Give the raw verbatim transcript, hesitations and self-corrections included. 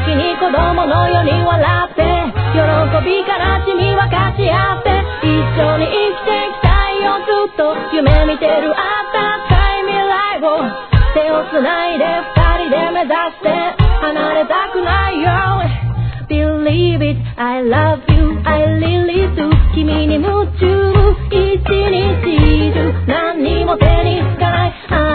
に子供のように笑って喜び悲しみ分かち合って一緒に生きていきたいよずっと夢見てるあったかい未来を手をつないで二人で目指して離れたくないよ Believe it, I love you, I really do 君に夢中一日中何にも手につかない